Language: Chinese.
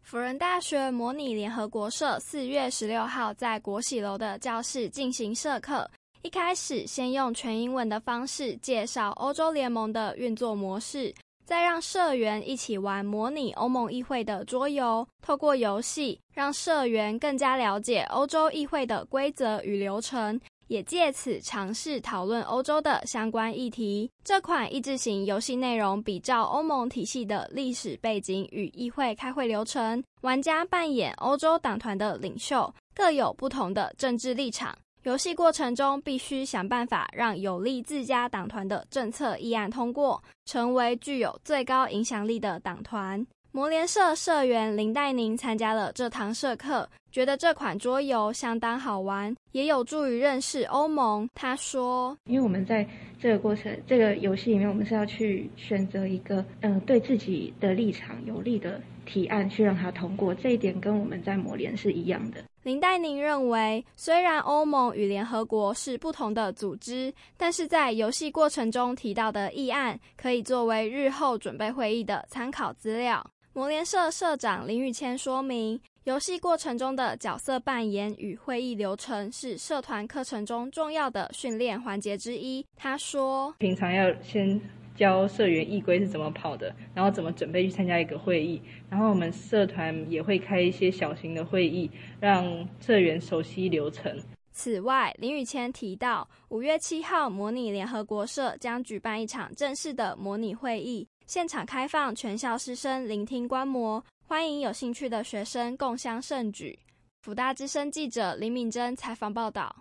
辅仁大学模拟联合国社4月16号在国喜楼的教室进行社课，一开始先用全英文的方式介绍欧洲联盟的运作模式，再让社员一起玩模拟欧盟议会的桌游，透过游戏让社员更加了解欧洲议会的规则与流程，也借此尝试讨论欧洲的相关议题。这款益智型游戏内容比照欧盟体系的历史背景与议会开会流程，玩家扮演欧洲党团的领袖，各有不同的政治立场。游戏过程中必须想办法让有利自家党团的政策议案通过，成为具有最高影响力的党团。模联社社员林黛宁参加了这堂社课，觉得这款桌游相当好玩，也有助于认识欧盟。他说， 因为我们在这个过程这个游戏里面，我们是要去选择一个对自己的立场有利的提案去让它通过，这一点跟我们在模联是一样的。 林黛宁认为，虽然欧盟与联合国是不同的组织，但是在游戏过程中提到的议案可以作为日后准备会议的参考资料。模联社社长林宇谦说明，游戏过程中的角色扮演与会议流程是社团课程中重要的训练环节之一。他说， 平常要先教社员议规是怎么跑的，然后怎么准备去参加一个会议，然后我们社团也会开一些小型的会议，让社员熟悉流程。 此外，林宇谦提到，5月7号模拟联合国社将举办一场正式的模拟会议，现场开放全校师生聆听观摩，欢迎有兴趣的学生共襄盛举。辅大之声记者林敏珍采访报道。